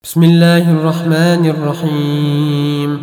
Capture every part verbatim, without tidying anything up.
بسم الله الرحمن الرحيم.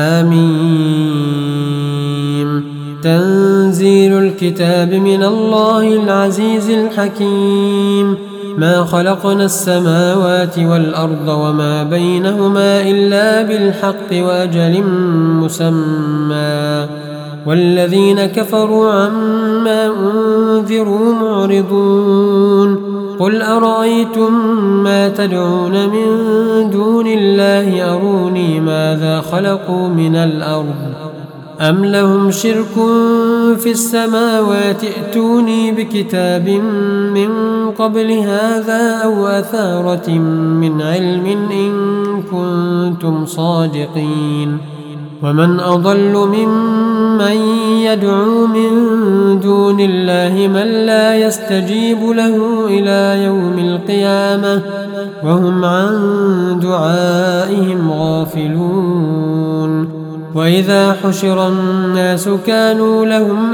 حميم. تنزيل الكتاب من الله العزيز الحكيم. ما خلقنا السماوات والأرض وما بينهما إلا بالحق وأجل مسمى، والذين كفروا عما أنذروا معرضون. قل أرأيتم ما تدعون من دون الله أروني ماذا خلقوا من الأرض أم لهم شرك في السماوات ائتوني بكتاب من قبل هذا أو أثارة من علم إن كنتم صادقين. ومن أضل ممن يدعو من دون الله من لا يستجيب له إلى يوم القيامة وهم عن دعائهم غافلون. وإذا حشر الناس كانوا لهم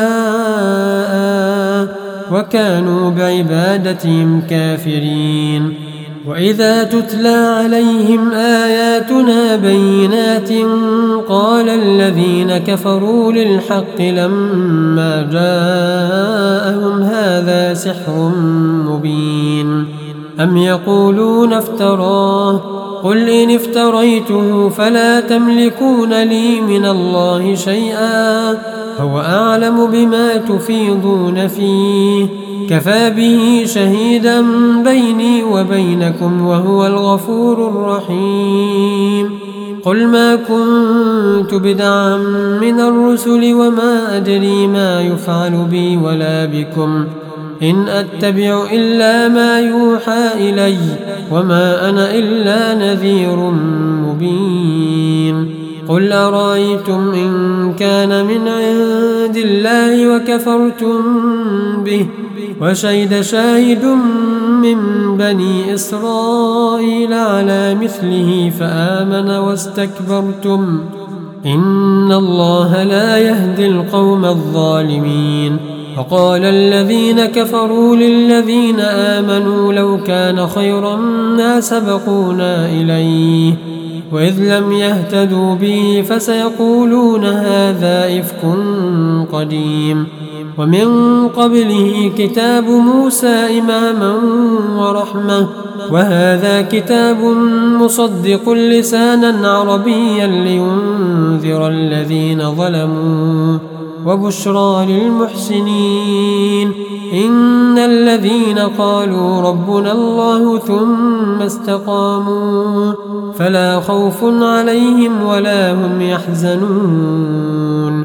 أعداء وكانوا بعبادتهم كافرين. وإذا تتلى عليهم آياتنا بينات قال الذين كفروا للحق لما جاءهم هذا سحر مبين. أم يقولون افتراه قل إن افتريته فلا تملكون لي من الله شيئا هو أعلم بما تفيضون فيه كفى به شهيدا بيني وبينكم وهو الغفور الرحيم. قل ما كنت بدعا من الرسل وما أدري ما يفعل بي ولا بكم إن أتبع إلا ما يوحى إلي وما أنا إلا نذير مبين. قل أرأيتم إن كان من عند الله وكفرتم به وشهد شاهد من بني إسرائيل على مثله فآمن واستكبرتم إن الله لا يهدي القوم الظالمين. وقال الذين كفروا للذين آمنوا لو كان خيرا ما سبقونا إليه وإذ لم يهتدوا به فسيقولون هذا إفك قديم. ومن قبله كتاب موسى إماما ورحمة وهذا كتاب مصدق لسانا عربيا لينذر الذين ظلموا وبشرى للمحسنين. إن الذين قالوا ربنا الله ثم استقاموا فلا خوف عليهم ولا هم يحزنون.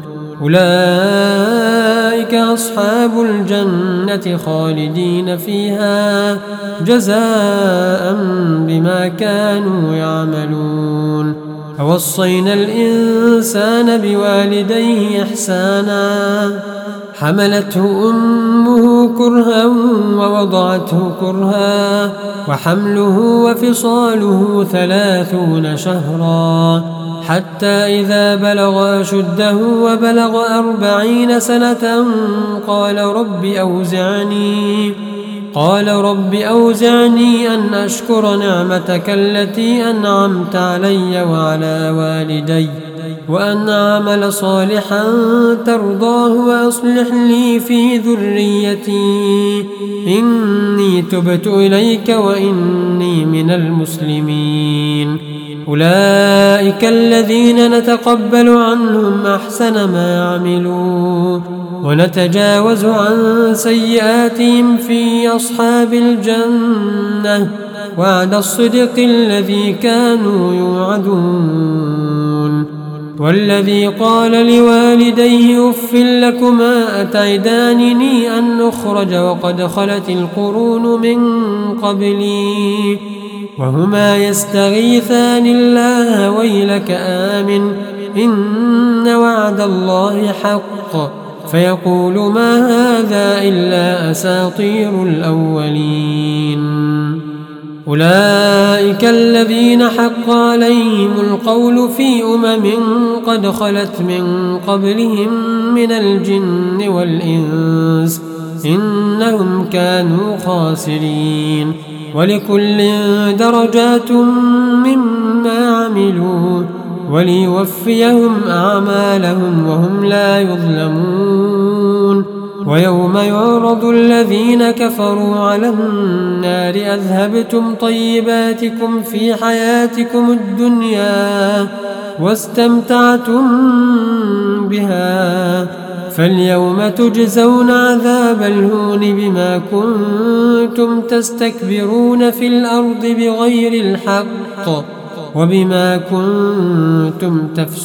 أولئك أصحاب الجنة خالدين فيها جزاء بما كانوا يعملون. ووصينا الإنسان بوالديه إحسانا حملته أمه كرها ووضعته كرها وحمله وفصاله ثلاثون شهرا حتى إذا بلغ أشده وبلغ أربعين سنة قال رب أوزعني قال رب أوزعني أن أشكر نعمتك التي أنعمت علي وعلى والدي وأن أعمل صالحا ترضاه وأصلح لي في ذريتي إني تبت إليك وإني من المسلمين. أولئك الذين نتقبل عنهم أحسن ما عملوا ونتجاوز عن سيئاتهم في أصحاب الجنة وعد الصدق الذي كانوا يوعدون. والذي قال لوالديه أف لكما أتعدانني أن أخرج وقد خلت القرون من قبلي وهما يستغيثان الله ويلك آمن إن وعد الله حق فيقول ما هذا إلا أساطير الأولين. أولئك الذين حق عليهم القول في أمم قد خلت من قبلهم من الجن والإنس إنهم كانوا خاسرين. ولكل درجات مما عملوا وليوفيهم أعمالهم وهم لا يظلمون. ويوم يعرض الذين كفروا على النار أذهبتم طيباتكم في حياتكم الدنيا واستمتعتم بها فاليوم تجزون عذاب الهون بما كنتم تستكبرون في الأرض بغير الحق وبما كنتم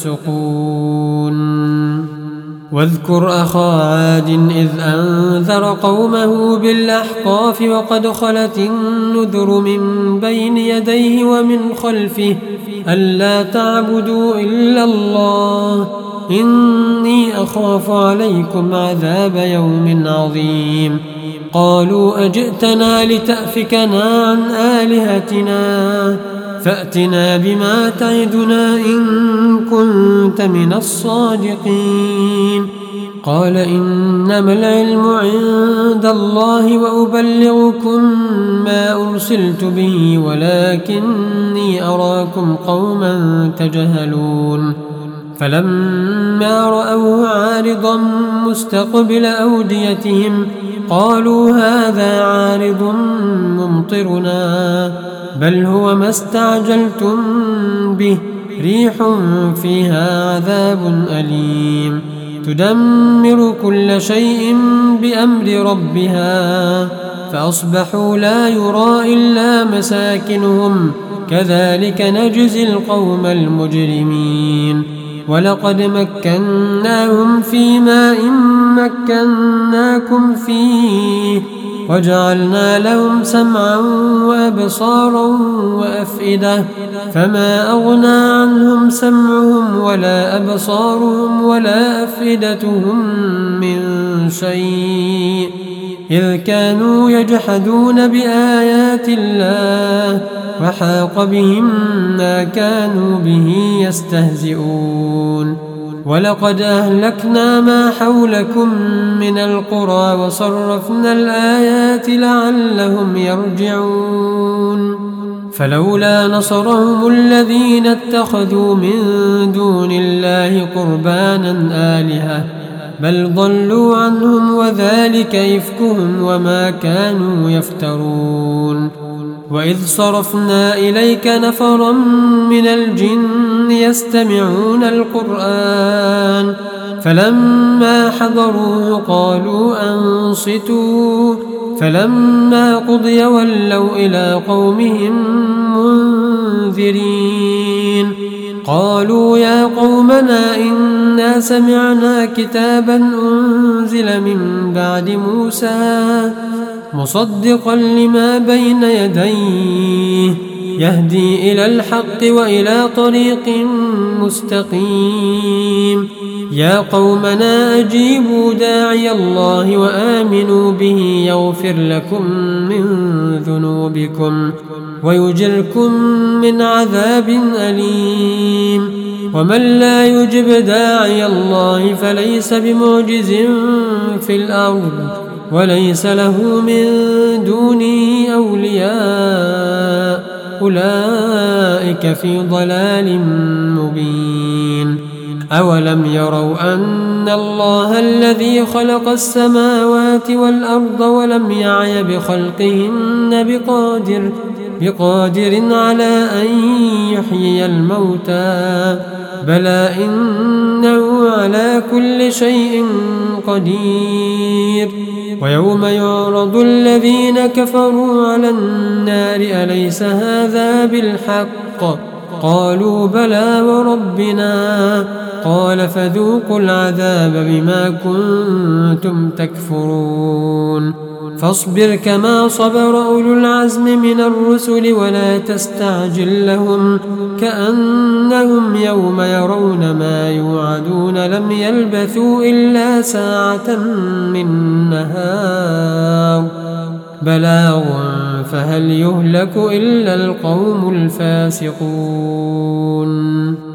تفسقون. واذكر أخا عاد إذ أنذر قومه بالأحقاف وقد خلت النذر من بين يديه ومن خلفه ألا تعبدوا إلا الله إني أخاف عليكم عذاب يوم عظيم. قالوا أجئتنا لتأفكنا عن آلهتنا فأتنا بما تعدنا إن كنت من الصادقين. قال إنما العلم عند الله وأبلغكم ما أرسلت به ولكني أراكم قوما تجهلون. فلما رأوه عارضا مستقبل أوديتهم قالوا هذا عارض ممطرنا بل هو ما استعجلتم به ريح فيها عذاب أليم تدمر كل شيء بأمر ربها فأصبحوا لا يرى إلا مساكنهم كذلك نجزي القوم المجرمين. ولقد مكناهم في ماء مكناكم فيه وجعلنا لهم سمعا وأبصارا وأفئدة فما أغنى عنهم سمعهم ولا أبصارهم ولا أفئدتهم من شيء إذ كانوا يجحدون بآيات الله وحاق بهم ما كانوا به يستهزئون. ولقد أهلكنا ما حولكم من القرى وصرفنا الآيات لعلهم يرجعون. فلولا نصرهم الذين اتخذوا من دون الله قربانا آلهة بل ضلوا عنهم وذلك إفكهم وما كانوا يفترون. وإذ صرفنا إليك نفرا من الجن يستمعون القرآن فلما حضروه قالوا أنصتوا فلما قضي ولوا إلى قومهم منذرين. قالوا يا قومنا إنا سمعنا كتابا أنزل من بعد موسى مصدقا لما بين يديه يهدي إلى الحق وإلى طريق مستقيم. يا قومنا أجيبوا داعي الله وآمنوا به يغفر لكم من ذنوبكم ويجركم من عذاب أليم. ومن لا يجب داعي الله فليس بمعجز في الأرض وليس له من دونه أولياء أولئك في ضلال مبين. أولم يروا أن الله الذي خلق السماوات والأرض ولم يعي بخلقهن بقادر بقادر على أن يحيي الموتى بلى إنه على كل شيء قدير. ويوم يعرض الذين كفروا على النار أليس هذا بالحق قالوا بلى وربنا قال فذوقوا العذاب بما كنتم تكفرون. فاصبر كما صبر أولو العزم من الرسل ولا تستعجل لهم كأنهم يوم يرون ما يوعدون لم يلبثوا إلا ساعة من نهار بلاغ فهل يهلك إلا القوم الفاسقون.